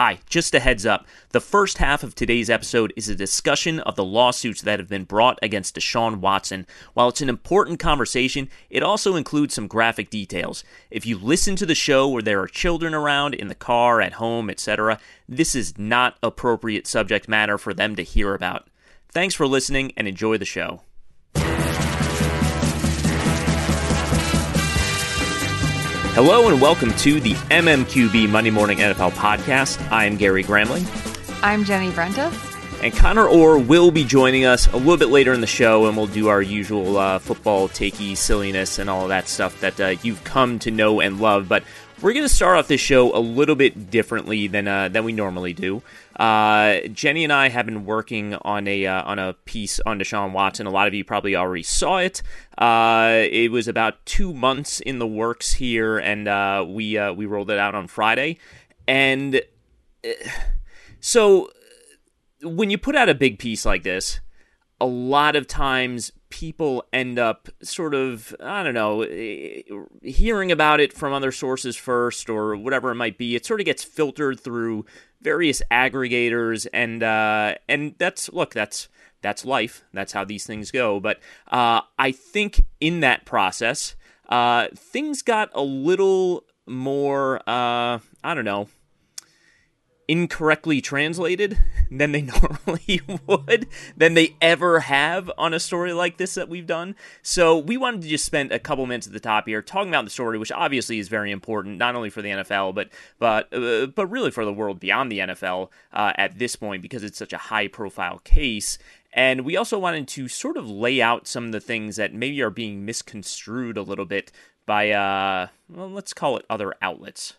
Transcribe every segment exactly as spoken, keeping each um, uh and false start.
Hi, just a heads up. The first half of today's episode is a discussion of the lawsuits that have been brought against Deshaun Watson. While it's an important conversation, it also includes some graphic details. If you listen to the show where there are children around, in the car, at home, et cetera, this is not appropriate subject matter for them to hear about. Thanks for listening and enjoy the show. Hello and welcome to the M M Q B Monday Morning N F L Podcast. I'm Gary Gramling. I'm Jenny Brentis. And Connor Orr will be joining us a little bit later in the show, and we'll do our usual uh, football takey silliness and all of that stuff that uh, you've come to know and love. But we're going to start off this show a little bit differently than uh, than we normally do. Uh, Jenny and I have been working on a uh, on a piece on Deshaun Watson. A lot of you probably already saw it. Uh, it was about two months in the works here, and uh, we uh, we rolled it out on Friday. And uh, so when you put out a big piece like this, a lot of times people end up sort of, I don't know, hearing about it from other sources first or whatever it might be. It sort of gets filtered through various aggregators, and uh, and that's, look, that's that's life. That's how these things go. But uh, I think in that process, uh, things got a little more, uh, I don't know, incorrectly translated than they normally would, than they ever have on a story like this that we've done. So we wanted to just spend a couple minutes at the top here talking about the story, which obviously is very important, not only for the N F L, but but uh, but really for the world beyond the N F L uh, at this point, because it's such a high-profile case. And we also wanted to sort of lay out some of the things that maybe are being misconstrued a little bit by, uh, well, let's call it other outlets.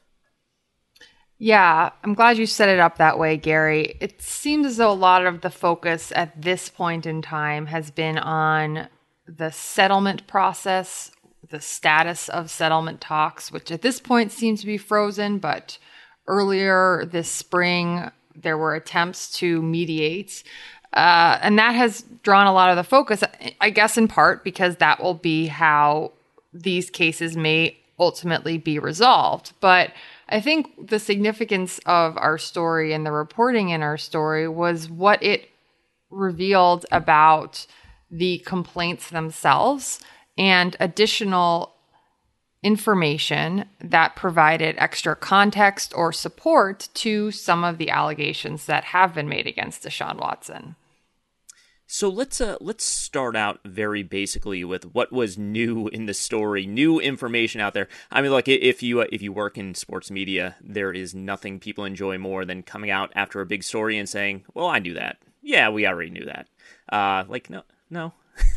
Yeah, I'm glad you set it up that way, Gary. It seems as though a lot of the focus at this point in time has been on the settlement process, the status of settlement talks, which at this point seems to be frozen, but earlier this spring there were attempts to mediate. Uh, and that has drawn a lot of the focus, I guess in part because that will be how these cases may ultimately be resolved. But I think the significance of our story and the reporting in our story was what it revealed about the complaints themselves and additional information that provided extra context or support to some of the allegations that have been made against Deshaun Watson. So let's uh, let's start out very basically with what was new in the story, new information out there. I mean, like if you uh, if you work in sports media, there is nothing people enjoy more than coming out after a big story and saying, "Well, I knew that. Yeah, we already knew that." Uh, like, no, no,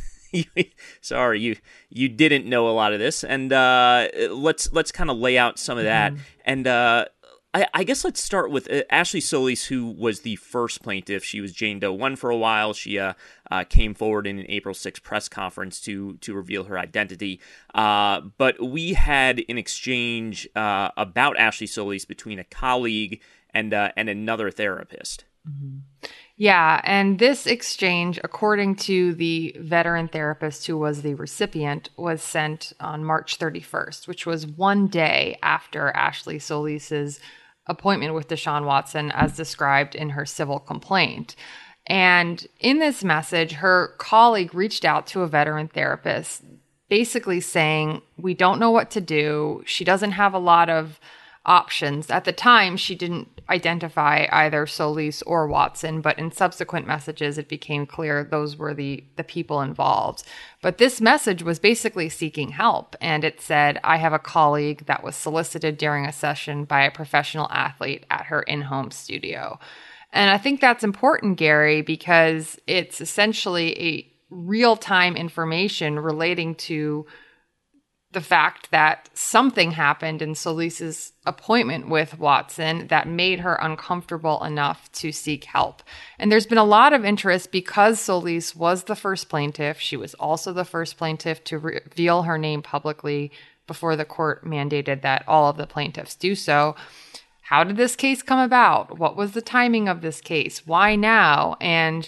sorry, you you didn't know a lot of this, and uh, let's let's kind of lay out some of that. Mm-hmm. And uh, I, I guess let's start with uh, Ashley Solis, who was the first plaintiff. She was Jane Doe one for a while. She uh, uh, came forward in an April sixth press conference to to reveal her identity. Uh, but we had an exchange uh, about Ashley Solis between a colleague and uh, and another therapist. Mm-hmm. Yeah, and this exchange, according to the veteran therapist who was the recipient, was sent on March thirty-first, which was one day after Ashley Solis's appointment with Deshaun Watson as described in her civil complaint. And in this message, her colleague reached out to a veteran therapist, basically saying, we don't know what to do. She doesn't have a lot of options. At the time, she didn't identify either Solis or Watson, but in subsequent messages, it became clear those were the, the people involved. But this message was basically seeking help, and it said, I have a colleague that was solicited during a session by a professional athlete at her in-home studio. And I think that's important, Gary, because it's essentially a real-time information relating to the fact that something happened in Solis's appointment with Watson that made her uncomfortable enough to seek help. And there's been a lot of interest because Solis was the first plaintiff. She was also the first plaintiff to reveal her name publicly before the court mandated that all of the plaintiffs do so. How did this case come about? What was the timing of this case? Why now? And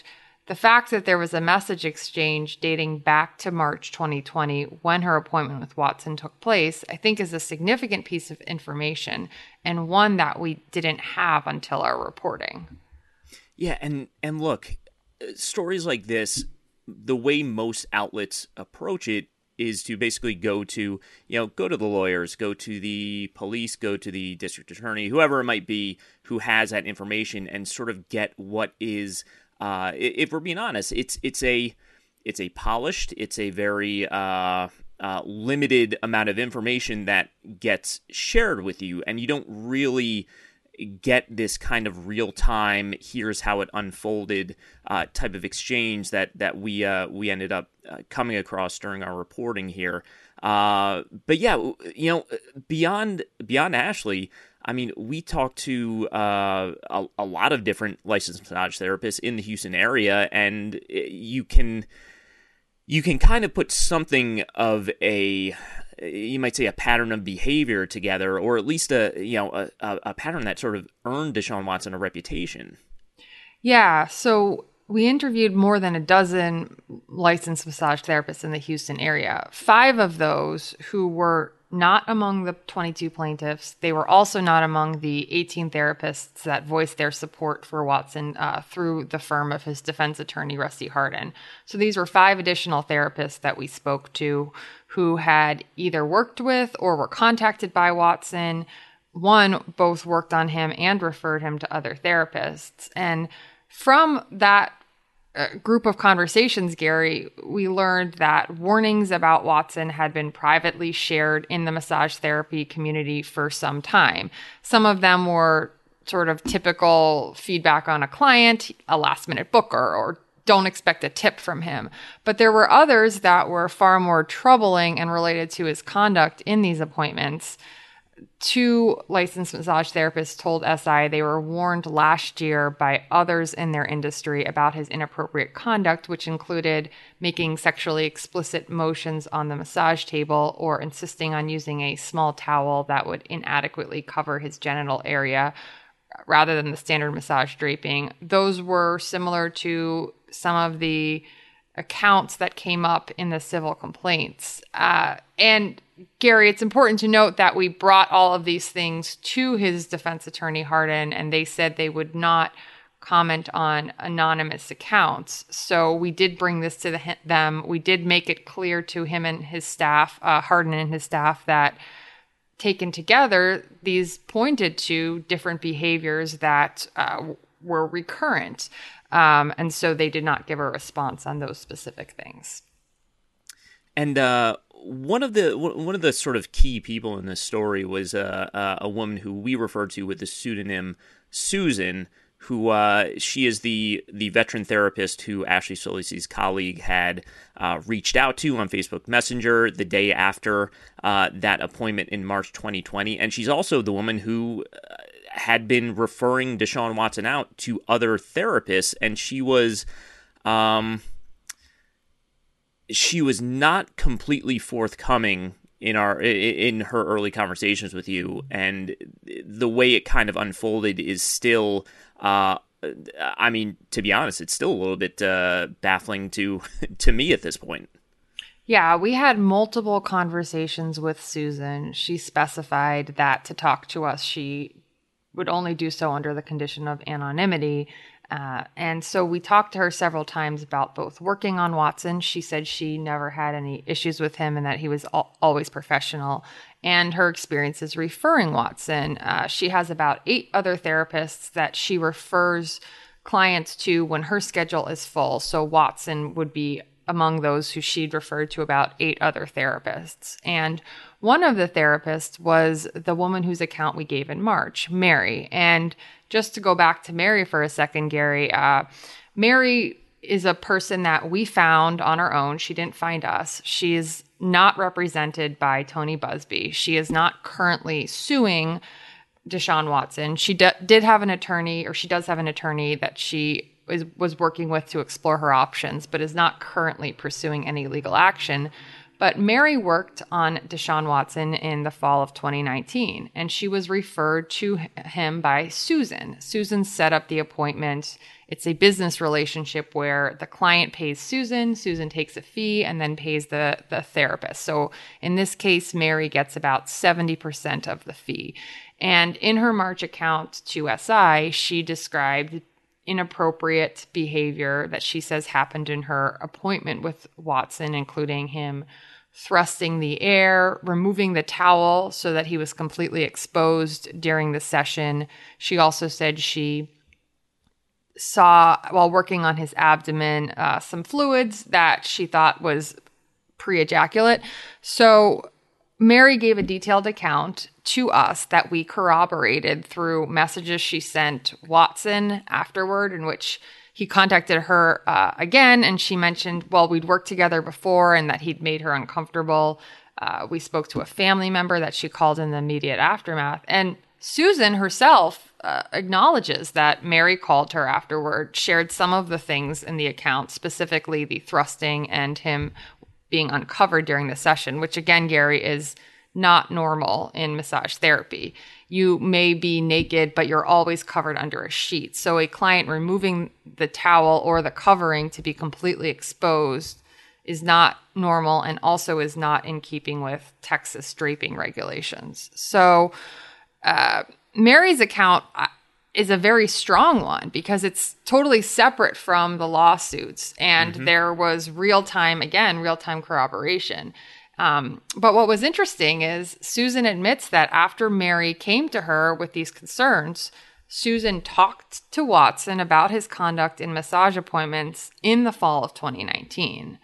the fact that there was a message exchange dating back to March twenty twenty when her appointment with Watson took place, I think is a significant piece of information and one that we didn't have until our reporting. Yeah, and, and look, stories like this, the way most outlets approach it is to basically go to, you know, go to the lawyers, go to the police, go to the district attorney, whoever it might be who has that information and sort of get what is, uh, if we're being honest, it's it's a it's a polished, it's a very uh, uh, limited amount of information that gets shared with you, and you don't really get this kind of real time, here's how it unfolded uh, type of exchange that that we uh, we ended up uh, coming across during our reporting here. Uh, but yeah, you know, beyond beyond Ashley, I mean, we talked to uh, a, a lot of different licensed massage therapists in the Houston area, and you can you can kind of put something of a, you might say, a pattern of behavior together, or at least a, you know, a, a pattern that sort of earned Deshaun Watson a reputation. Yeah. So we interviewed more than a dozen licensed massage therapists in the Houston area. Five of those who were not among the twenty-two plaintiffs. They were also not among the eighteen therapists that voiced their support for Watson uh, through the firm of his defense attorney, Rusty Hardin. So these were five additional therapists that we spoke to who had either worked with or were contacted by Watson. One, both worked on him and referred him to other therapists. And from that uh, group of conversations, Gary, we learned that warnings about Watson had been privately shared in the massage therapy community for some time. Some of them were sort of typical feedback on a client, a last-minute booker, or don't expect a tip from him. But there were others that were far more troubling and related to his conduct in these appointments. Two licensed massage therapists told S I they were warned last year by others in their industry about his inappropriate conduct, which included making sexually explicit motions on the massage table or insisting on using a small towel that would inadequately cover his genital area rather than the standard massage draping. Those were similar to some of the accounts that came up in the civil complaints. Uh, and Gary, it's important to note that we brought all of these things to his defense attorney, Hardin, and they said they would not comment on anonymous accounts. So we did bring this to the, them. We did make it clear to him and his staff, uh, Hardin and his staff, that taken together, these pointed to different behaviors that uh, were recurrent. Um, and so they did not give a response on those specific things. And uh, one of the one of the sort of key people in this story was uh, uh, a woman who we refer to with the pseudonym Susan, who uh, she is the the veteran therapist who Ashley Solisi's colleague had uh, reached out to on Facebook Messenger the day after uh, that appointment in March twenty twenty. And she's also the woman who uh, had been referring Deshaun Watson out to other therapists, and she was um, she was not completely forthcoming in our in her early conversations with you, and the way it kind of unfolded is still, uh, I mean, to be honest, it's still a little bit uh, baffling to to me at this point. Yeah, we had multiple conversations with Susan. She specified that to talk to us, she would only do so under the condition of anonymity. Uh, and so we talked to her several times about both working on Watson. She said she never had any issues with him and that he was al- always professional, and her experiences referring Watson. Uh, she has about eight other therapists that she refers clients to when her schedule is full. So Watson would be among those who she'd referred to about eight other therapists. And one of the therapists was the woman whose account we gave in March, Mary. And just to go back to Mary for a second, Gary, uh, Mary is a person that we found on our own. She didn't find us. She is not represented by Tony Busby. She is not currently suing Deshaun Watson. She d- did have an attorney, or she does have an attorney that she is, was working with to explore her options, but is not currently pursuing any legal action. But Mary worked on Deshaun Watson in the fall of twenty nineteen, and she was referred to him by Susan. Susan set up the appointment. It's a business relationship where the client pays Susan, Susan takes a fee, and then pays the, the therapist. So in this case, Mary gets about seventy percent of the fee. And in her March account to S I, she described inappropriate behavior that she says happened in her appointment with Watson, including him thrusting the air, removing the towel so that he was completely exposed during the session. She also said she saw, while working on his abdomen, uh, some fluids that she thought was pre-ejaculate. So Mary gave a detailed account to us that we corroborated through messages she sent Watson afterward, in which he contacted her uh, again, and she mentioned, well, we'd worked together before and that he'd made her uncomfortable. Uh, we spoke to a family member that she called in the immediate aftermath. And Susan herself uh, acknowledges that Mary called her afterward, shared some of the things in the account, specifically the thrusting and him being uncovered during the session, which again, Gary, is not normal in massage therapy. You may be naked, but you're always covered under a sheet. So a client removing the towel or the covering to be completely exposed is not normal and also is not in keeping with Texas draping regulations. So uh, Mary's account is a very strong one because it's totally separate from the lawsuits. And mm-hmm. there was real-time, again, real-time corroboration. Um, but what was interesting is Susan admits that after Mary came to her with these concerns, Susan talked to Watson about his conduct in massage appointments in the fall of twenty nineteen.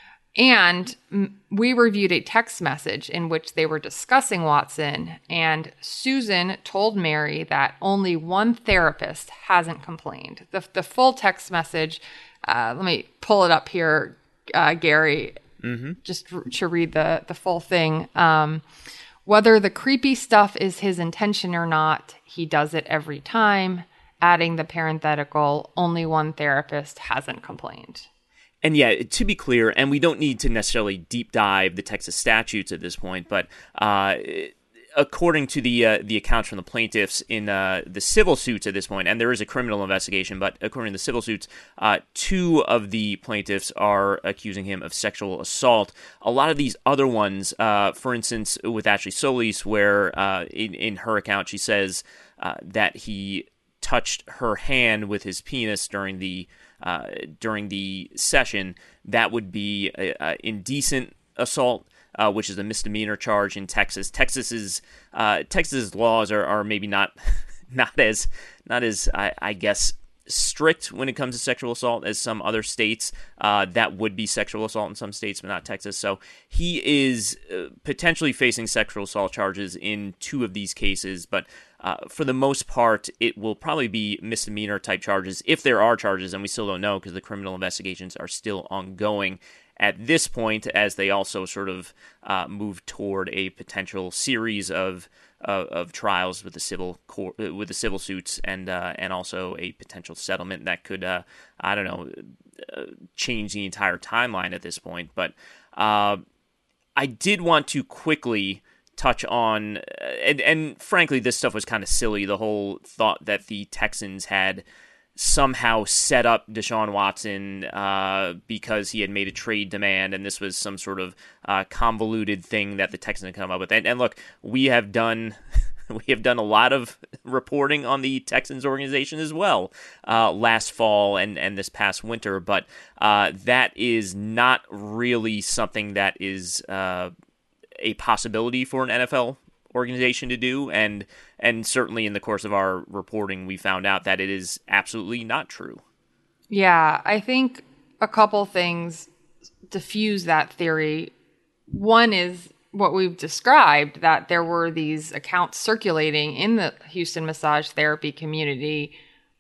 And we reviewed a text message in which they were discussing Watson, and Susan told Mary that only one therapist hasn't complained. The, the full text message, uh, let me pull it up here, uh, Gary, mm-hmm. just r- to read the, the full thing. Um, whether the creepy stuff is his intention or not, he does it every time, adding the parenthetical, only one therapist hasn't complained. And yeah, to be clear, and we don't need to necessarily deep dive the Texas statutes at this point, but uh, according to the uh, the accounts from the plaintiffs in uh, the civil suits at this point, and there is a criminal investigation, but according to the civil suits, uh, two of the plaintiffs are accusing him of sexual assault. A lot of these other ones, uh, for instance, with Ashley Solis, where uh, in, in her account she says uh, that he touched her hand with his penis during the Uh, during the session, that would be a, a indecent assault, uh, which is a misdemeanor charge in Texas. Texas's uh, Texas's laws are, are maybe not not as not as I, I guess strict when it comes to sexual assault as some other states. Uh, that would be sexual assault in some states, but not Texas. So he is uh, potentially facing sexual assault charges in two of these cases, but Uh, for the most part, it will probably be misdemeanor type charges if there are charges, and we still don't know because the criminal investigations are still ongoing at this point, as they also sort of uh, move toward a potential series of uh, of trials with the civil court, with the civil suits, and uh, and also a potential settlement that could uh, I don't know uh, change the entire timeline at this point. But uh, I did want to quickly touch on, and, and frankly, this stuff was kind of silly, the whole thought that the Texans had somehow set up Deshaun Watson uh, because he had made a trade demand, and this was some sort of uh, convoluted thing that the Texans had come up with. And, and look, we have done... We have done a lot of reporting on the Texans organization as well uh, last fall and, and this past winter, but uh, that is not really something that is uh, a possibility for an N F L organization to do, and and certainly in the course of our reporting, we found out that it is absolutely not true. Yeah, I think a couple things diffuse that theory. One is what we've described, that there were these accounts circulating in the Houston massage therapy community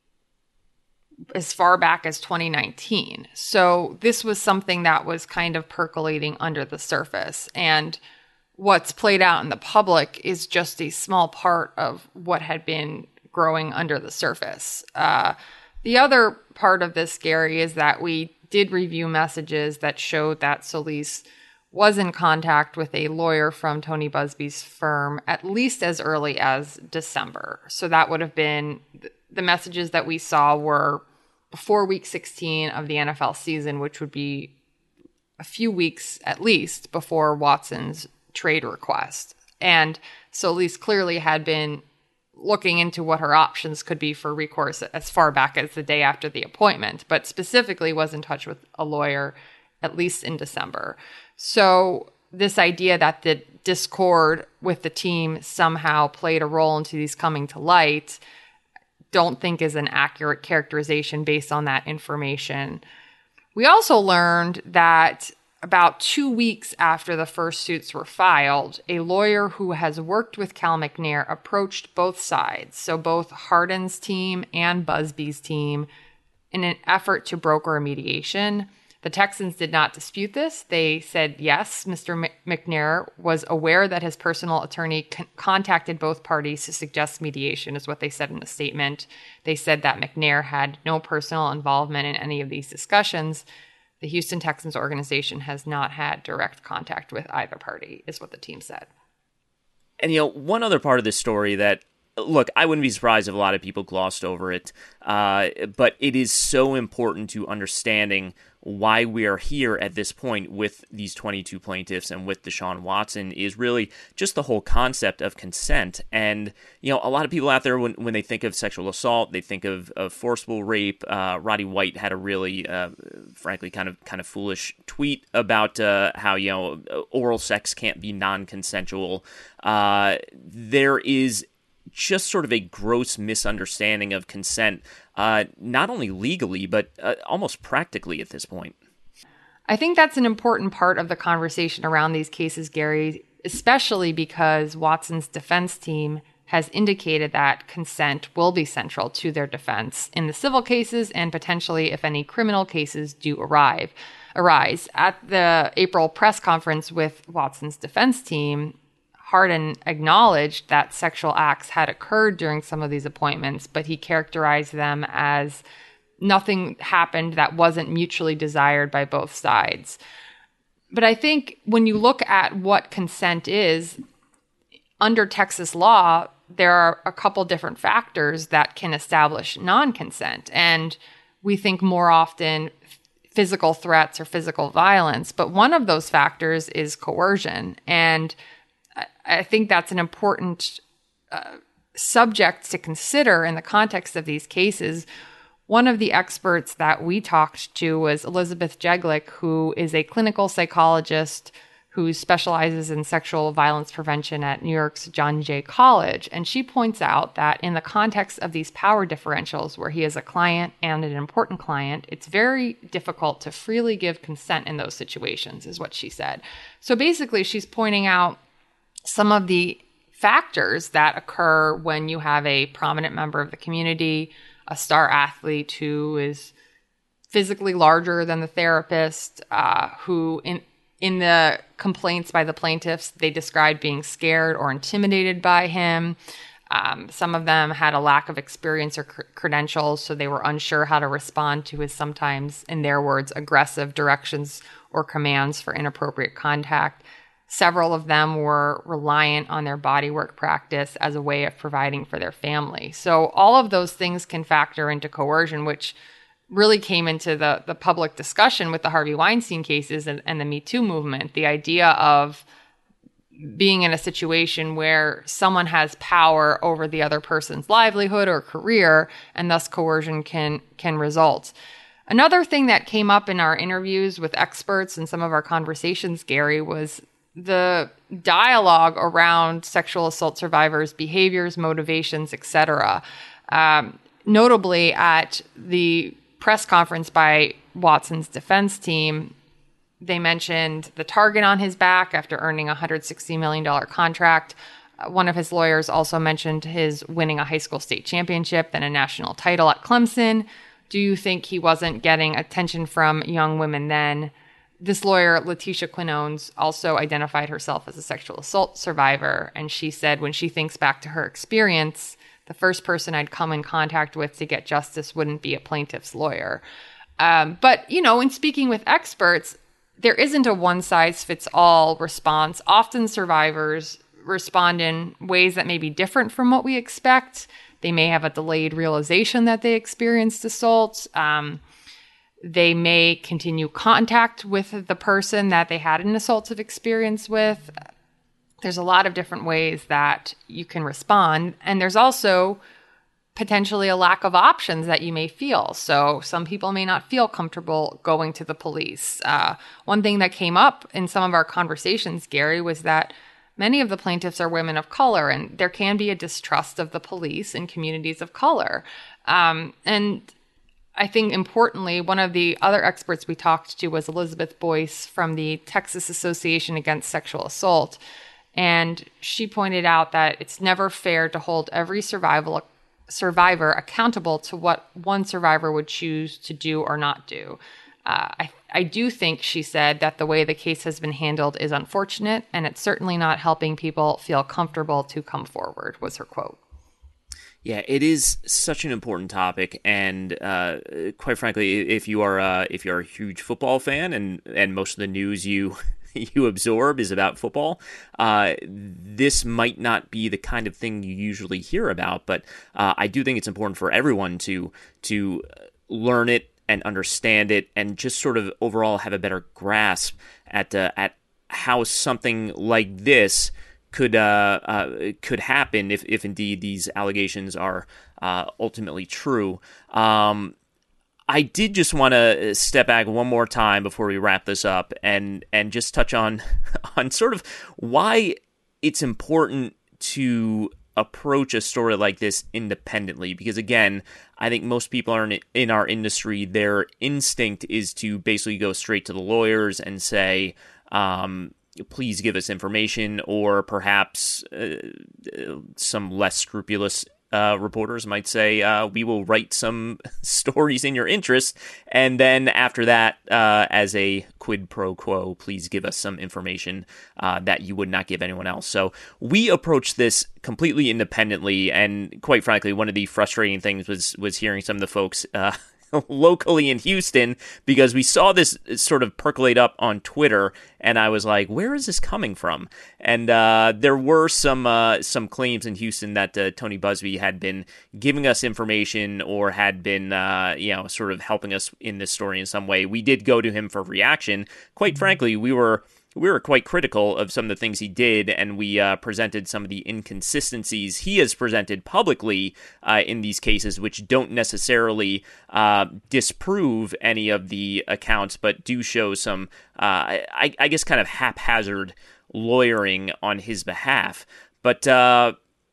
as far back as twenty nineteen. So this was something that was kind of percolating under the surface. And what's played out in the public is just a small part of what had been growing under the surface. Uh, the other part of this, Gary, is that we did review messages that showed that Solis was in contact with a lawyer from Tony Buzbee's firm at least as early as December. So that would have been the messages that we saw were before week sixteen of the N F L season, which would be a few weeks at least before Watson's trade request. And Solis clearly had been looking into what her options could be for recourse as far back as the day after the appointment, but specifically was in touch with a lawyer at least in December. So this idea that the discord with the team somehow played a role into these coming to light, don't think is an accurate characterization based on that information. We also learned that about two weeks after the first suits were filed, a lawyer who has worked with Cal McNair approached both sides, so both Harden's team and Buzbee's team, in an effort to broker a mediation. The Texans did not dispute this. They said, yes, Mister McNair was aware that his personal attorney con- contacted both parties to suggest mediation, is what they said in the statement. They said that McNair had no personal involvement in any of these discussions. The Houston Texans organization has not had direct contact with either party, is what the team said. And, you know, one other part of this story that, look, I wouldn't be surprised if a lot of people glossed over it, uh, but it is so important to understanding why we are here at this point with these twenty-two plaintiffs and with Deshaun Watson is really just the whole concept of consent. And, you know, a lot of people out there, when, when they think of sexual assault, they think of, of forcible rape. Uh, Roddy White had a really, uh, frankly, kind of kind of foolish tweet about uh, how, you know, oral sex can't be non-consensual. Uh, there is just sort of a gross misunderstanding of consent, uh, not only legally, but uh, almost practically at this point. I think that's an important part of the conversation around these cases, Gary, especially because Watson's defense team has indicated that consent will be central to their defense in the civil cases and potentially if any criminal cases do arrive, arise. At the April press conference with Watson's defense team, Harden acknowledged that sexual acts had occurred during some of these appointments, but he characterized them as nothing happened that wasn't mutually desired by both sides. But I think when you look at what consent is, under Texas law, there are a couple different factors that can establish non-consent. And we think more often physical threats or physical violence, but one of those factors is coercion. And I think that's an important uh, subject to consider in the context of these cases. One of the experts that we talked to was Elizabeth Jeglick, who is a clinical psychologist who specializes in sexual violence prevention at New York's John Jay College. And she points out that in the context of these power differentials, where he is a client and an important client, it's very difficult to freely give consent in those situations, is what she said. So basically, she's pointing out some of the factors that occur when you have a prominent member of the community, a star athlete who is physically larger than the therapist, uh, who in in the complaints by the plaintiffs, they described being scared or intimidated by him. Um, some of them had a lack of experience or cr- credentials, so they were unsure how to respond to his sometimes, in their words, aggressive directions or commands for inappropriate contact. Several of them were reliant on their bodywork practice as a way of providing for their family. So all of those things can factor into coercion, which really came into the, the public discussion with the Harvey Weinstein cases and, and the Me Too movement. The idea of being in a situation where someone has power over the other person's livelihood or career, and thus coercion can can result. Another thing that came up in our interviews with experts and some of our conversations, Gary, was the dialogue around sexual assault survivors' behaviors, motivations, et cetera. Um, notably, at the press conference by Watson's defense team, they mentioned the target on his back after earning a one hundred sixty million dollars contract. Uh, one of his lawyers also mentioned his winning a high school state championship, then a national title at Clemson. Do you think he wasn't getting attention from young women then? This lawyer, Letitia Quinones, also identified herself as a sexual assault survivor, and she said when she thinks back to her experience, the first person I'd come in contact with to get justice wouldn't be a plaintiff's lawyer. Um, but, you know, in speaking with experts, there isn't a one-size-fits-all response. Often survivors respond in ways that may be different from what we expect. They may have a delayed realization that they experienced assault. Um, they may continue contact with the person that they had an assaultive experience with. There's a lot of different ways that you can respond. And there's also potentially a lack of options that you may feel. So some people may not feel comfortable going to the police. Uh, one thing that came up in some of our conversations, Gary, was that many of the plaintiffs are women of color, and there can be a distrust of the police in communities of color. Um, and I think importantly, one of the other experts we talked to was Elizabeth Boyce from the Texas Association Against Sexual Assault. And she pointed out that it's never fair to hold every survival survivor accountable to what one survivor would choose to do or not do. Uh, I, I do think, she said, that the way the case has been handled is unfortunate, and it's certainly not helping people feel comfortable to come forward, was her quote. Yeah, it is such an important topic, and uh, quite frankly, if you are uh, if you're a huge football fan, and, and most of the news you you absorb is about football, uh, this might not be the kind of thing you usually hear about, but uh, I do think it's important for everyone to to learn it and understand it, and just sort of overall have a better grasp at uh, at how something like this could uh, uh, could happen if, if indeed these allegations are uh, ultimately true. Um, I did just want to step back one more time before we wrap this up and and just touch on on sort of why it's important to approach a story like this independently. Because again, I think most people are in, in our industry, their instinct is to basically go straight to the lawyers and say, um, please give us information, or perhaps uh, some less scrupulous Uh, reporters might say, uh, we will write some stories in your interest, and then after that, uh, as a quid pro quo, please give us some information uh, that you would not give anyone else. So we approach this completely independently, and quite frankly, one of the frustrating things was was hearing some of the folks uh, locally in Houston, because we saw this sort of percolate up on Twitter, and I was like, where is this coming from? And uh, there were some uh, some claims in Houston that uh, Tony Buzbee had been giving us information, or had been, uh, you know, sort of helping us in this story in some way. We did go to him for reaction. Quite mm-hmm. frankly, we were we were quite critical of some of the things he did, and we uh, presented some of the inconsistencies he has presented publicly uh, in these cases, which don't necessarily uh, disprove any of the accounts, but do show some, uh, I, I guess, kind of haphazard lawyering on his behalf. But uh,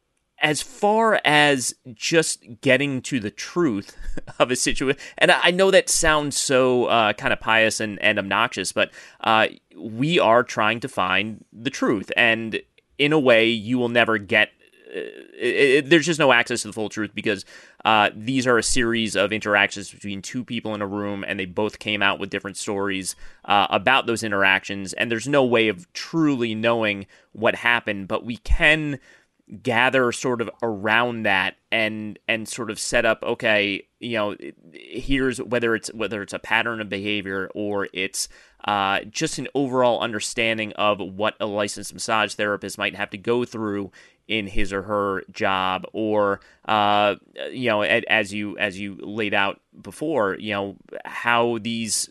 as far as just getting to the truth of a situation, and I know that sounds so uh, kind of pious and, and obnoxious, but uh, we are trying to find the truth. And in a way, you will never get, uh, it, it, there's just no access to the full truth, because uh, these are a series of interactions between two people in a room, and they both came out with different stories uh, about those interactions. And there's no way of truly knowing what happened, but we can gather sort of around that and and sort of set up, okay, you know, here's whether it's whether it's a pattern of behavior, or it's uh, just an overall understanding of what a licensed massage therapist might have to go through in his or her job, or uh, you know, as you as you laid out before, you know, how these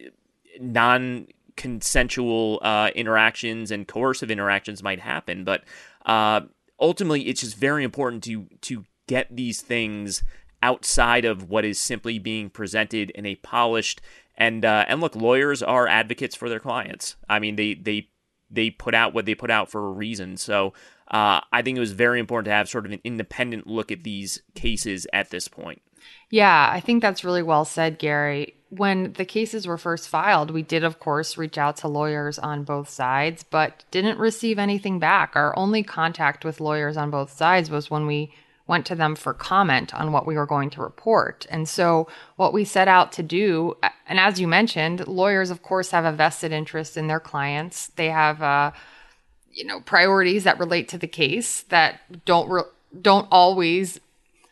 non-consensual uh, interactions and coercive interactions might happen, but uh, ultimately, it's just very important to to get these things outside of what is simply being presented in a polished and uh, and look, lawyers are advocates for their clients. I mean, they they they put out what they put out for a reason. So uh, I think it was very important to have sort of an independent look at these cases at this point. Yeah, I think that's really well said, Gary. When the cases were first filed, we did, of course, reach out to lawyers on both sides, but didn't receive anything back. Our only contact with lawyers on both sides was when we went to them for comment on what we were going to report. And so what we set out to do, and as you mentioned, lawyers, of course, have a vested interest in their clients. They have, uh, you know, priorities that relate to the case that don't re- don't always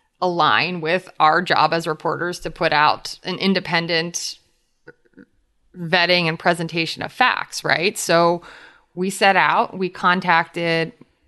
align with our job as reporters to put out an independent vetting and presentation of facts, right? So we set out, we contacted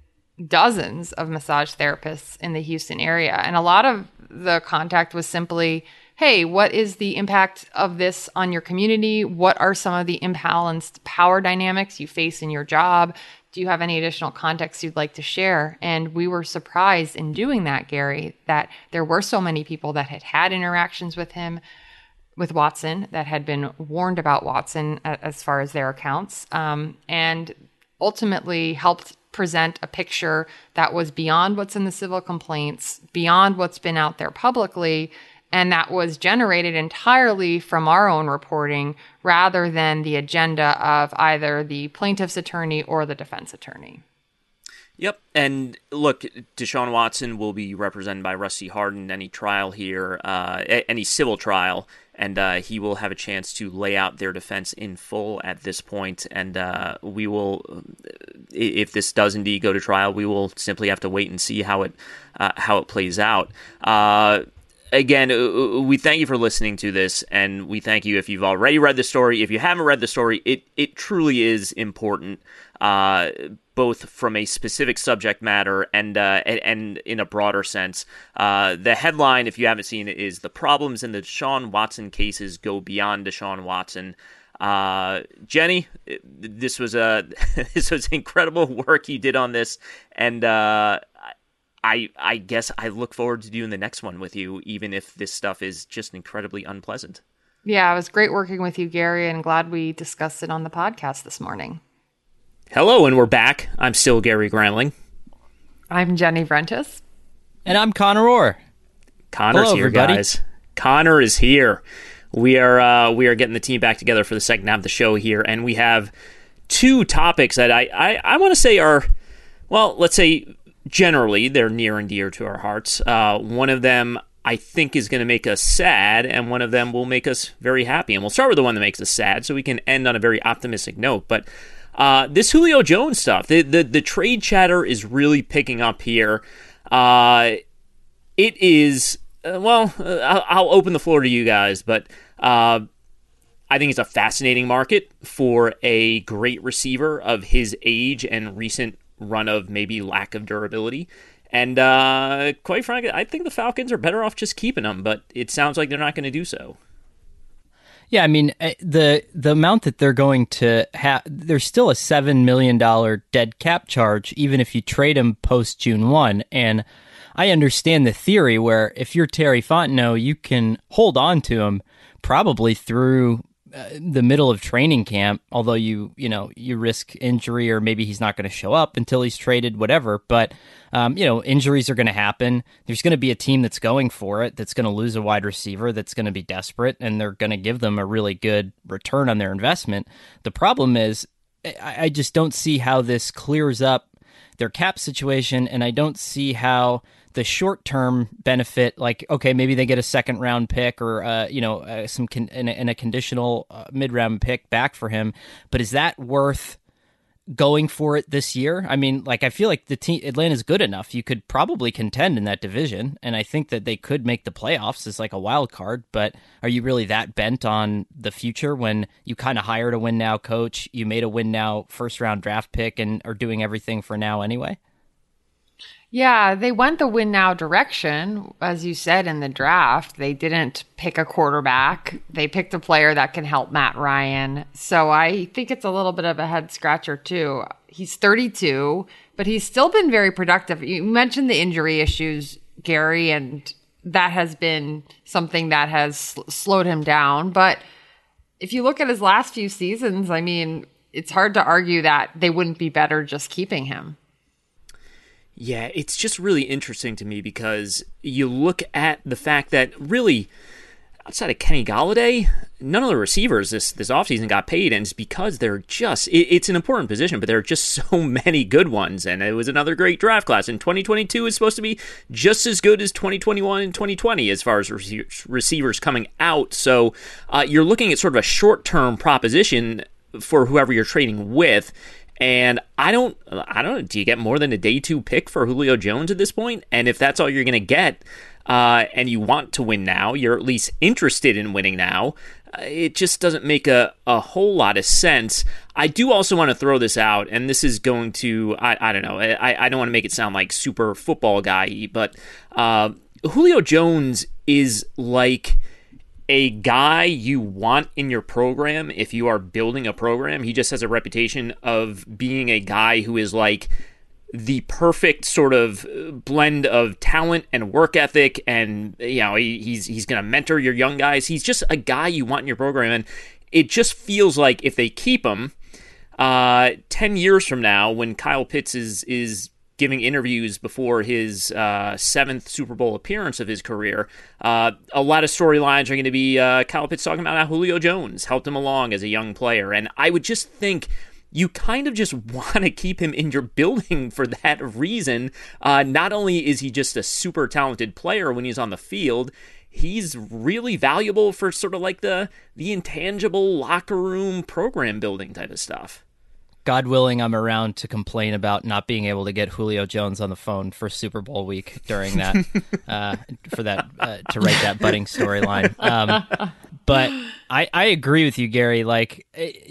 dozens of massage therapists in the Houston area. And a lot of the contact was simply, hey, what is the impact of this on your community? What are some of the imbalanced power dynamics you face in your job? Do you have any additional context you'd like to share? And we were surprised in doing that, Gary, that there were so many people that had had interactions with him, with Watson, that had been warned about Watson as far as their accounts, um, and ultimately helped present a picture that was beyond what's in the civil complaints, beyond what's been out there publicly, and that was generated entirely from our own reporting rather than the agenda of either the plaintiff's attorney or the defense attorney. Yep. And look, Deshaun Watson will be represented by Rusty Hardin in any trial here, uh, any civil trial, and uh, he will have a chance to lay out their defense in full at this point. And uh, we will, if this does indeed go to trial, we will simply have to wait and see how it uh, how it plays out. Uh, Again, we thank you for listening to this, and we thank you if you've already read the story. If you haven't read the story, it, it truly is important, uh, both from a specific subject matter and uh, and, and in a broader sense. Uh, the headline, if you haven't seen it, is "The Problems in the Deshaun Watson Cases Go Beyond Deshaun Watson." Uh, Jenny, this was a this was incredible work you did on this, and uh, I, I guess I look forward to doing the next one with you, even if this stuff is just incredibly unpleasant. Yeah, it was great working with you, Gary, and glad we discussed it on the podcast this morning. Hello, and we're back. I'm still Gary Granling. I'm Jenny Vrentis. And I'm Connor Orr. Connor's Hello, here, everybody. guys. Connor is here. We are uh, we are getting the team back together for the second half of the show here, and we have two topics that I, I, I want to say are, well, let's say, generally, they're near and dear to our hearts. Uh, one of them, I think, is going to make us sad, and one of them will make us very happy. And we'll start with the one that makes us sad, so we can end on a very optimistic note. But uh, this Julio Jones stuff, the, the the trade chatter is really picking up here. Uh, it is, uh, well, uh, I'll, I'll open the floor to you guys, but uh, I think it's a fascinating market for a great receiver of his age and recent run of maybe lack of durability. And uh, quite frankly, I think the Falcons are better off just keeping him, but it sounds like they're not going to do so. Yeah, I mean, the the amount that they're going to have, there's still a seven million dollars dead cap charge, even if you trade him post June first. And I understand the theory where if you're Terry Fontenot, you can hold on to him probably through uh, the middle of training camp, although you you know you risk injury, or maybe he's not going to show up until he's traded, whatever. But um, you know injuries are going to happen. There's going to be a team that's going for it, that's going to lose a wide receiver, that's going to be desperate, and they're going to give them a really good return on their investment. The problem is, I, I just don't see how this clears up their cap situation, and I don't see how the short-term benefit, like, okay, maybe they get a second-round pick or, uh, you know, uh, some con- in, a, in a conditional uh, mid-round pick back for him, but is that worth going for it this year? I mean, like, I feel like the team, Atlanta's good enough. You could probably contend in that division, and I think that they could make the playoffs as like a wild card, but are you really that bent on the future when you kind of hired a win-now coach, you made a win-now first-round draft pick, and are doing everything for now anyway? Yeah, they went the win now direction. As you said in the draft, they didn't pick a quarterback. They picked a player that can help Matt Ryan. So I think it's a little bit of a head scratcher too. He's thirty-two, but he's still been very productive. You mentioned the injury issues, Gary, and that has been something that has sl- slowed him down. But if you look at his last few seasons, I mean, it's hard to argue that they wouldn't be better just keeping him. Yeah, it's just really interesting to me because you look at the fact that really, outside of Kenny Golladay, none of the receivers this, this offseason got paid, and it's because they're just, it, it's an important position, but there are just so many good ones, and it was another great draft class, and twenty twenty-two is supposed to be just as good as twenty twenty-one and twenty twenty as far as rece- receivers coming out, so uh, you're looking at sort of a short-term proposition for whoever you're trading with. And I don't, I don't know, do you get more than a day two pick for Julio Jones at this point? And if that's all you're going to get, uh, and you want to win now, you're at least interested in winning now, it just doesn't make a, a whole lot of sense. I do also want to throw this out, and this is going to, I, I don't know, I, I don't want to make it sound like super football guy, but uh, Julio Jones is like a guy you want in your program if you are building a program. He just has a reputation of being a guy who is like the perfect sort of blend of talent and work ethic, and you know he, he's he's going to mentor your young guys. He's just a guy you want in your program, and it just feels like if they keep him, uh, ten years from now, when Kyle Pitts is is giving interviews before his uh, seventh Super Bowl appearance of his career, uh, a lot of storylines are going to be uh, Kyle Pitts talking about how Julio Jones helped him along as a young player, and I would just think you kind of just want to keep him in your building for that reason. Uh, not only is he just a super talented player when he's on the field, he's really valuable for sort of like the the intangible locker room program building type of stuff. God willing, I'm around to complain about not being able to get Julio Jones on the phone for Super Bowl week during that, uh, for that, uh, to write that budding storyline. Um, but I, I agree with you, Gary. Like,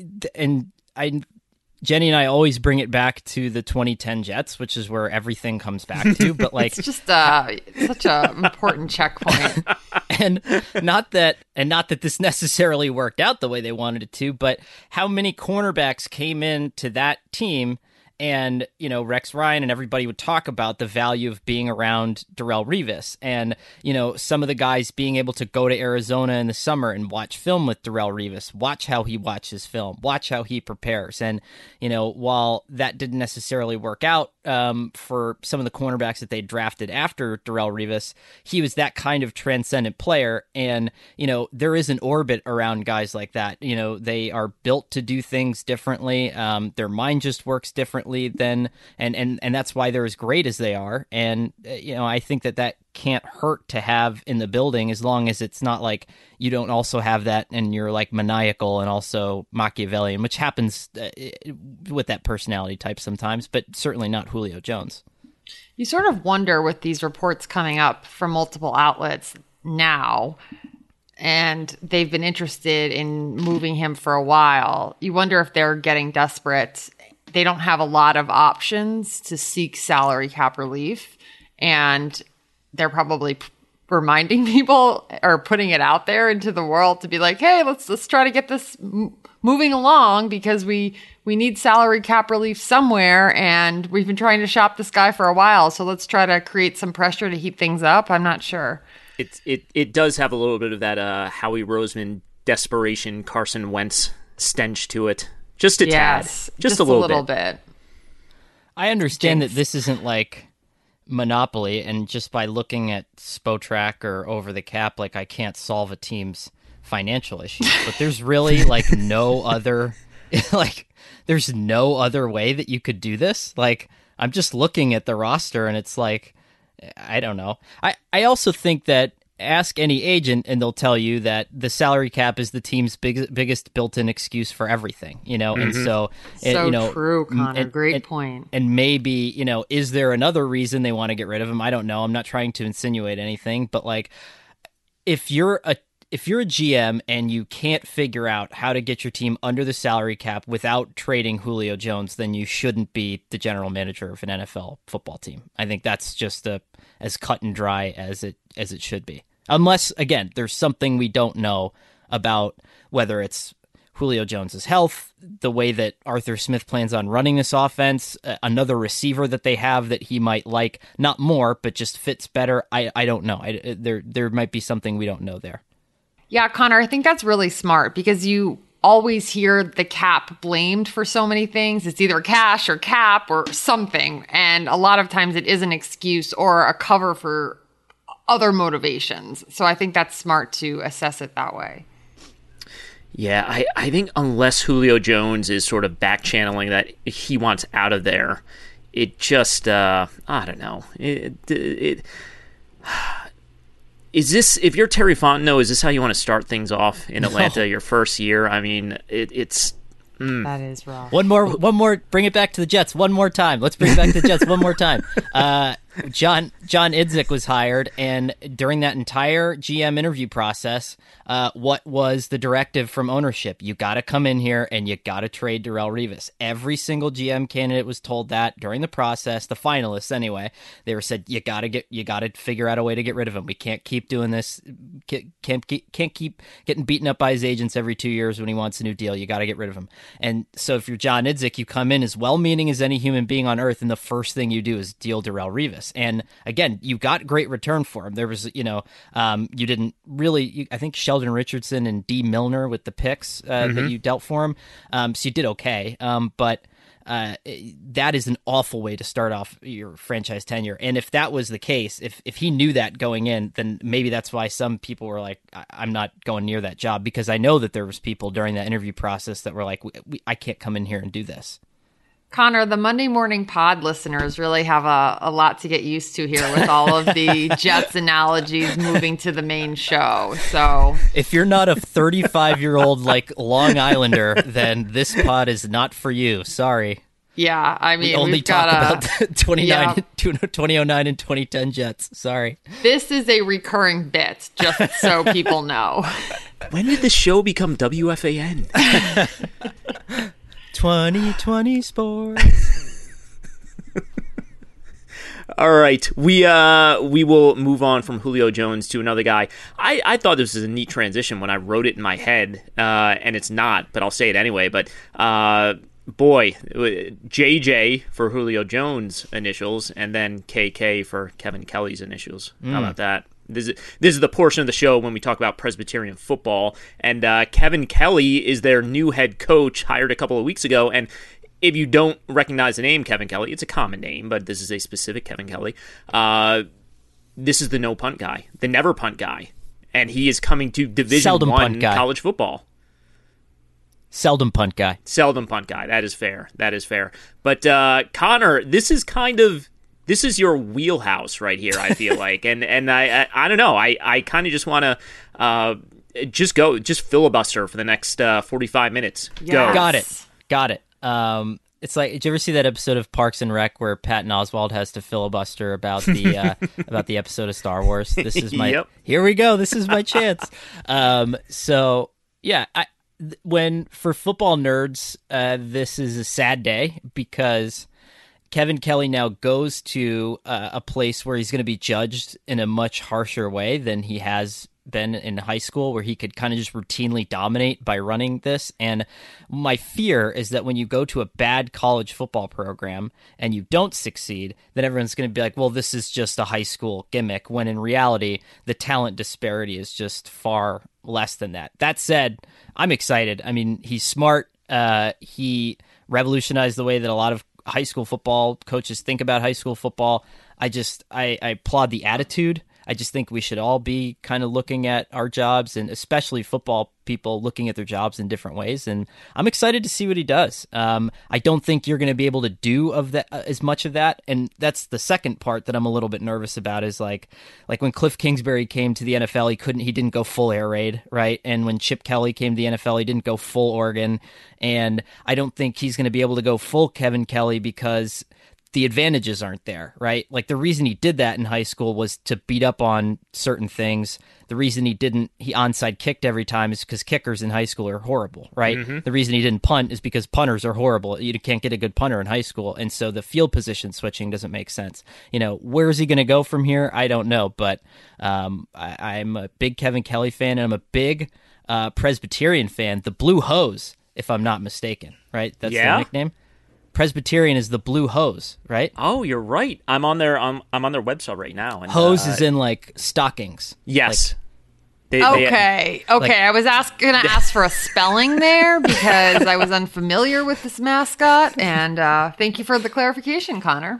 and I, Jenny and I always bring it back to the twenty ten Jets, which is where everything comes back to. But like, it's just uh, such an important checkpoint. And not that, and not that this necessarily worked out the way they wanted it to, but how many cornerbacks came into that team, and you know Rex Ryan and everybody would talk about the value of being around Darrelle Revis, and you know some of the guys being able to go to Arizona in the summer and watch film with Darrelle Revis, watch how he watches film, watch how he prepares, and you know while that didn't necessarily work out um, for some of the cornerbacks that they drafted after Darrelle Revis, he was that kind of transcendent player, and you know there is an orbit around guys like that. You know they are built to do things differently. Um, their mind just works differently. Then and and and that's why they're as great as they are, and uh, you know I think that that can't hurt to have in the building, as long as it's not like you don't also have that and you're like maniacal and also Machiavellian, which happens uh, with that personality type sometimes, but certainly not Julio Jones. You sort of wonder with these reports coming up from multiple outlets now, and they've been interested in moving him for a while. You wonder if they're getting desperate. They don't have a lot of options to seek salary cap relief, and they're probably p- reminding people or putting it out there into the world to be like, hey, let's let's try to get this m- moving along because we we need salary cap relief somewhere, and we've been trying to shop this guy for a while, so let's try to create some pressure to heat things up. I'm not sure. It it it does have a little bit of that uh, Howie Roseman desperation, Carson Wentz stench to it. Just a yes, tad. Just, just a little, a little bit. bit. I understand Jinx. that this isn't like Monopoly, and just by looking at Spotrac or Over the Cap, like I can't solve a team's financial issues. But there's really like no other, like there's no other way that you could do this. Like I'm just looking at the roster, and it's like, I don't know. I, I also think that ask any agent and they'll tell you that the salary cap is the team's big, biggest built-in excuse for everything, you know? Mm-hmm. And so, so you know, true, Connor. And, Great and, point. And maybe, you know, is there another reason they want to get rid of him? I don't know. I'm not trying to insinuate anything, but like if you're a, if you're a G M and you can't figure out how to get your team under the salary cap without trading Julio Jones, then you shouldn't be the general manager of an N F L football team. I think that's just a, as cut and dry as it as it should be. Unless, again, there's something we don't know about, whether it's Julio Jones's health, the way that Arthur Smith plans on running this offense, uh, another receiver that they have that he might like, not more, but just fits better. I, I don't know. I, there there might be something we don't know there. Yeah, Connor, I think that's really smart because you always hear the cap blamed for so many things. It's either cash or cap or something. And a lot of times it is an excuse or a cover for other motivations. So I think that's smart to assess it that way. Yeah, I, I think unless Julio Jones is sort of back channeling that he wants out of there, it just, uh, I don't know. It, it, it Is this, if you're Terry Fontenot, is this how you want to start things off in Atlanta no. your first year? I mean, it, it's... Mm. That is rough. One more, one more, bring it back to the Jets one more time. Let's bring it back to the Jets one more time. Uh, John John Idzik was hired, and during that entire G M interview process, uh, what was the directive from ownership? You got to come in here and you got to trade Darrelle Revis. Every single G M candidate was told that during the process. The finalists, anyway, they were said you got to get you got to figure out a way to get rid of him. We can't keep doing this. Can't keep, can't keep getting beaten up by his agents every two years when he wants a new deal. You got to get rid of him. And so if you're John Idzik, you come in as well-meaning as any human being on earth, and the first thing you do is deal Darrelle Revis. And again, you got great return for him. There was, you know, um, you didn't really, you, I think Sheldon Richardson and D. Milner with the picks uh, mm-hmm. that you dealt for him. Um, so you did okay. Um, but uh, that is an awful way to start off your franchise tenure. And if that was the case, if, if he knew that going in, then maybe that's why some people were like, I- I'm not going near that job, because I know that there was people during that interview process that were like, we, we, I can't come in here and do this. Connor, the Monday Morning Pod listeners really have a, a lot to get used to here with all of the Jets analogies moving to the main show. So if you're not a thirty-five-year-old like Long Islander, then this pod is not for you. Sorry. Yeah, I mean, we only we've talk got about twenty-nine, twenty oh nine and twenty ten Jets. Sorry. This is a recurring bit, just so people know. When did the show become W F A N? twenty twenty sports. All right, we uh we will move on from Julio Jones to another guy. I, I thought this was a neat transition when I wrote it in my head, uh, and it's not, but I'll say it anyway. But uh, boy, J J for Julio Jones initials, and then K K for Kevin Kelly's initials. Mm. How about that? This is, this is the portion of the show when we talk about Presbyterian football, and uh, Kevin Kelly is their new head coach, hired a couple of weeks ago, and if you don't recognize the name Kevin Kelly, it's a common name, but this is a specific Kevin Kelly. Uh, this is the no punt guy, the never punt guy, and he is coming to Division Seldom One punt guy. college football. Seldom punt guy. Seldom punt guy. That is fair. That is fair. But uh, Connor, this is kind of this is your wheelhouse right here. I feel like, and and I I, I don't know. I I kind of just want to. Uh, just go, just filibuster for the next uh, forty-five minutes. Yes. Go. Got it. Got it. Um, it's like, did you ever see that episode of Parks and Rec where Patton Oswalt has to filibuster about the uh, about the episode of Star Wars? This is my Yep. Here we go. This is my chance. Um, so yeah, I, th- when for football nerds, uh, this is a sad day because Kevin Kelly now goes to uh, a place where he's going to be judged in a much harsher way than he has been in high school, where he could kind of just routinely dominate by running this. And my fear is that when you go to a bad college football program and you don't succeed, then everyone's going to be like, well, this is just a high school gimmick, when in reality, the talent disparity is just far less than that. That said, I'm excited. I mean, he's smart. Uh, he revolutionized the way that a lot of high school football coaches think about high school football. I just, I, I applaud the attitude. I just think we should all be kind of looking at our jobs, and especially football people looking at their jobs in different ways. And I'm excited to see what he does. Um, I don't think you're going to be able to do of that uh, as much of that. And that's the second part that I'm a little bit nervous about, is like, like when Cliff Kingsbury came to the N F L, he couldn't, he didn't go full air raid, right? And when Chip Kelly came to the N F L, he didn't go full Oregon. And I don't think he's going to be able to go full Kevin Kelly because the advantages aren't there, right? Like the reason he did that in high school was to beat up on certain things. The reason he didn't, he onside kicked every time is because kickers in high school are horrible, right? Mm-hmm. The reason he didn't punt is because punters are horrible. You can't get a good punter in high school. And so the field position switching doesn't make sense. You know, where is he going to go from here? I don't know, but um, I, I'm a big Kevin Kelly fan, and I'm a big uh, Presbyterian fan. The Blue Hose, if I'm not mistaken, right? That's yeah. their nickname. Presbyterian is the Blue Hose, right? Oh, you're right. I'm on their I'm, I'm on their website right now. And, hose uh, is in like stockings. Yes. Like, they, okay. they, okay. like, I was ask, gonna ask for a spelling there because I was unfamiliar with this mascot, and uh, thank you for the clarification, Connor.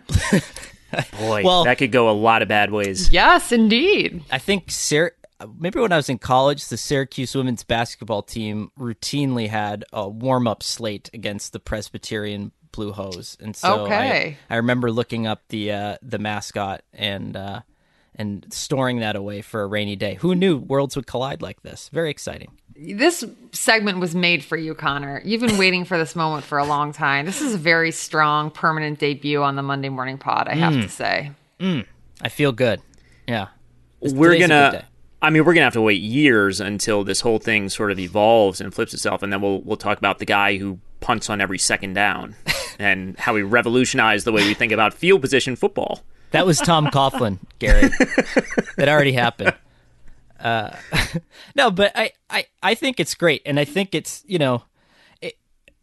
Boy, well, that could go a lot of bad ways. Yes, indeed. I think Sarah. Maybe when I was in college, the Syracuse women's basketball team routinely had a warm-up slate against the Presbyterian Blue Hose, and so okay. I, I remember looking up the uh, the mascot and uh, and storing that away for a rainy day. Who knew worlds would collide like this? Very exciting. This segment was made for you, Connor. You've been waiting for this moment for a long time. This is a very strong, permanent debut on the Monday Morning Pod, I have Mm. to say. Mm, I feel good. Yeah. We're going to, I mean, we're going to have to wait years until this whole thing sort of evolves and flips itself. And then we'll, we'll talk about the guy who punts on every second down and how he revolutionized the way we think about field position football. That was Tom Coughlin, Gary. That already happened. Uh, no, but I, I, I think it's great. And I think it's, you know, it,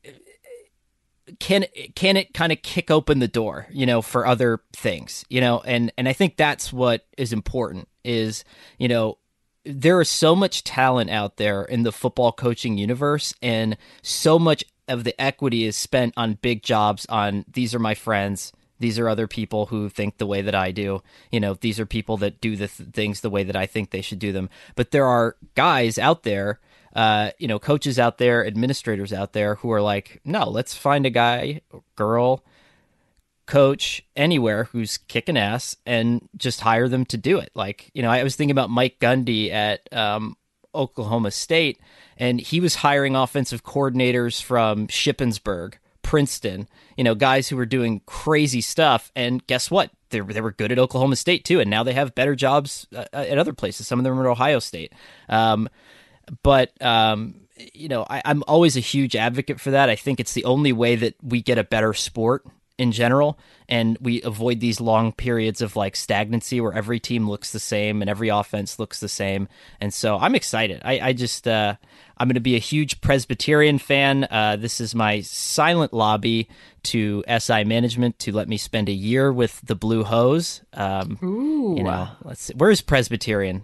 can, can it kind of kick open the door, you know, for other things, you know, and, and I think that's what is important is, you know, there is so much talent out there in the football coaching universe, and so much of the equity is spent on big jobs, on these are my friends, these are other people who think the way that I do, you know, these are people that do the th- things the way that I think they should do them. But there are guys out there, uh, you know, coaches out there, administrators out there who are like, no, let's find a guy, girl, coach anywhere who's kicking ass and just hire them to do it. Like, you know, I was thinking about Mike Gundy at um, Oklahoma State, and he was hiring offensive coordinators from Shippensburg, Princeton, you know, guys who were doing crazy stuff. And guess what? They, they were good at Oklahoma State too. And now they have better jobs uh, at other places. Some of them are at Ohio State. Um, but, um, you know, I, I'm always a huge advocate for that. I think it's the only way that we get a better sport in general, and we avoid these long periods of like stagnancy where every team looks the same and every offense looks the same. And so I'm excited. I, I just, uh, I'm going to be a huge Presbyterian fan. Uh, this is my silent lobby to S I management to let me spend a year with the Blue Hose. Um, Ooh. You know, let's see. Where's Presbyterian?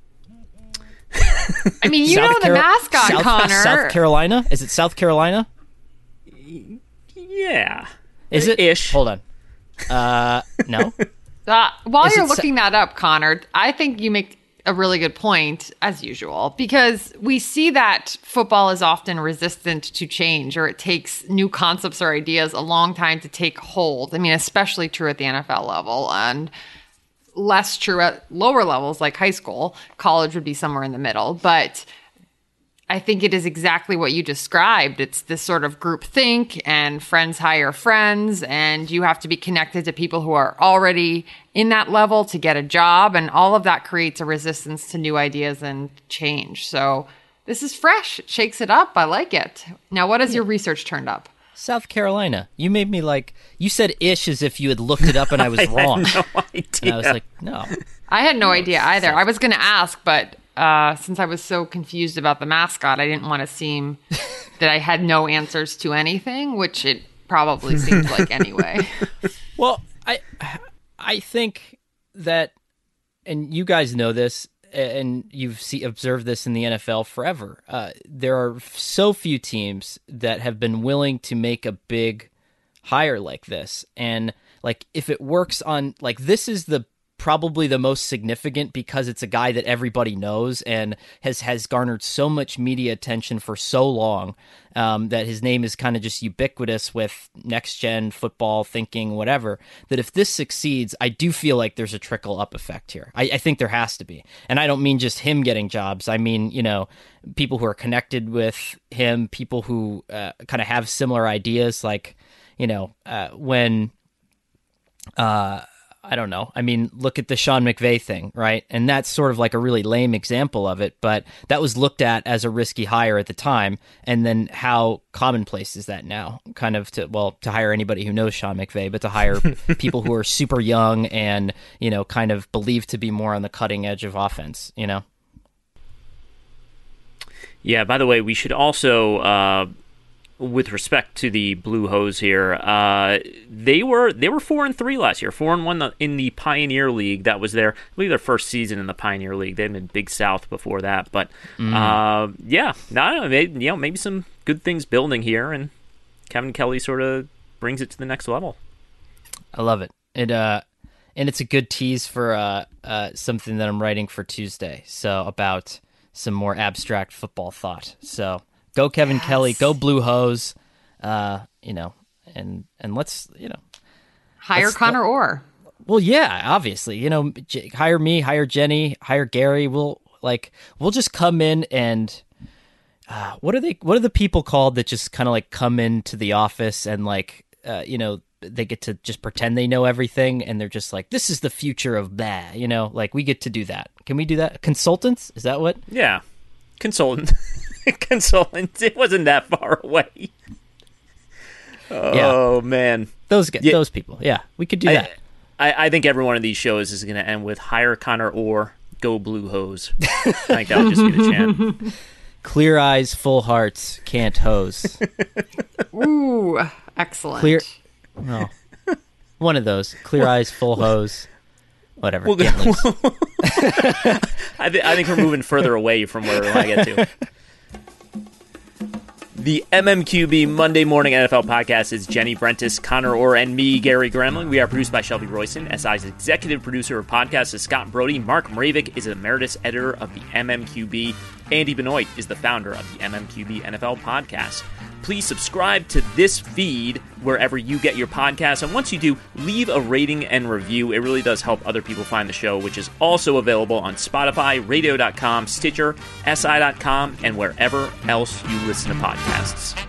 I mean, you South know the Caro- mascot, South, Connor. South Carolina? Is it South Carolina? Yeah. Is it? Ish. Hold on. Uh, no? Uh, while Is you're it looking that up, Connor, I think you make a really good point, as usual, because we see that football is often resistant to change, or it takes new concepts or ideas a long time to take hold. I mean, especially true at the N F L level, and less true at lower levels like high school. College would be somewhere in the middle. But I think it is exactly what you described. It's this sort of group think, and friends hire friends, and you have to be connected to people who are already in that level to get a job. And all of that creates a resistance to new ideas and change. So this is fresh. It shakes it up. I like it. Now, what has your research turned up? South Carolina. You made me like, you said ish as if you had looked it up and I was I wrong. had no idea. And I was like, no. I had no idea either. I was going to ask, but uh, since I was so confused about the mascot, I didn't want to seem that I had no answers to anything, which it probably seemed like anyway. Well, I I think that, and you guys know this, and you've see, observed this in the N F L forever, uh, there are so few teams that have been willing to make a big hire like this. And like, if it works on, like, this is the probably the most significant because it's a guy that everybody knows and has, has garnered so much media attention for so long um, that his name is kind of just ubiquitous with next-gen football thinking, whatever, that if this succeeds, I do feel like there's a trickle-up effect here. I, I think there has to be. And I don't mean just him getting jobs. I mean, you know, people who are connected with him, people who uh, kind of have similar ideas, like, you know, uh, when... Uh, I don't know. I mean, look at the Sean McVay thing, right? And that's sort of like a really lame example of it, but that was looked at as a risky hire at the time. And then how commonplace is that now? Kind of to, well, to hire anybody who knows Sean McVay, but to hire people who are super young and, you know, kind of believed to be more on the cutting edge of offense, you know? Yeah, by the way, we should also... Uh... with respect to the Blue Hose here, uh, they were they were four and three last year, four and one in the Pioneer League. That was their, I believe, their first season in the Pioneer League. They had been Big South before that, but mm. uh, yeah, I don't know, maybe, you know, maybe some good things building here, and Kevin Kelly sort of brings it to the next level. I love it. It uh, and it's a good tease for uh, uh, something that I'm writing for Tuesday. So about some more abstract football thought. So. Go Kevin yes. Kelly, go Blue Hose, uh, you know, and and let's, you know. Hire Connor Orr. Well, yeah, obviously, you know, J- hire me, hire Jenny, hire Gary. We'll, like, we'll just come in and, uh, what are they, what are the people called that just kind of, like, come into the office and, like, uh, you know, they get to just pretend they know everything, and they're just like, this is the future of blah, you know, like we get to do that. Can we do that? Consultants? Is that what? Yeah. Consultant. Consultant. It wasn't that far away. Oh, yeah. Man. Those yeah. those people. Yeah, we could do I, that. I, I think every one of these shows is going to end with hire Connor Orr, go Blue Hose. I think that would just be the chant. Clear eyes, full hearts, can't hose. Ooh, excellent. Clear. No. One of those. Clear eyes, full hose. Whatever. We'll go, I, th- I think we're moving further away from where we want to get to. The M M Q B Monday Morning N F L Podcast is Jenny Brentis, Connor Orr, and me, Gary Gremlin. We are produced by Shelby Royston. S I's executive producer of podcasts is Scott Brody. Mark Mravik is emeritus editor of the M M Q B. Andy Benoit is the founder of the M M Q B N F L Podcast. Please subscribe to this feed wherever you get your podcasts. And once you do, leave a rating and review. It really does help other people find the show, which is also available on Spotify, radio dot com, Stitcher, S I dot com, and wherever else you listen to podcasts.